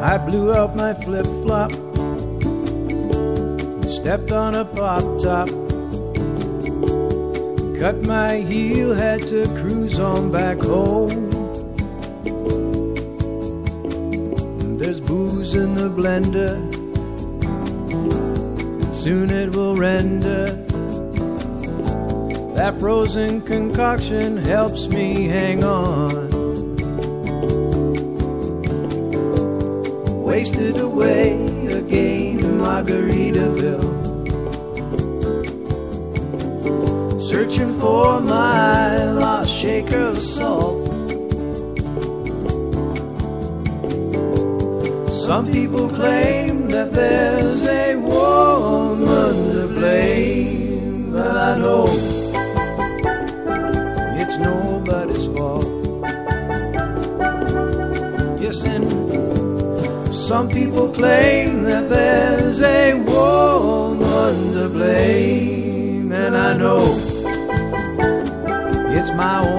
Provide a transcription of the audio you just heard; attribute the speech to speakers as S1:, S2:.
S1: I blew out my flip-flop and stepped on a pop-top. Cut my heel, had to cruise on back home. There's booze in the blender, soon it will render. That frozen concoction helps me hang on. Wasted away again in Margaritaville, searching for my lost shaker of salt. Some people claim that there's a woman to blame, but I know it's nobody's fault. Yes, and some people claim that there's a woman to blame, and I know it's my own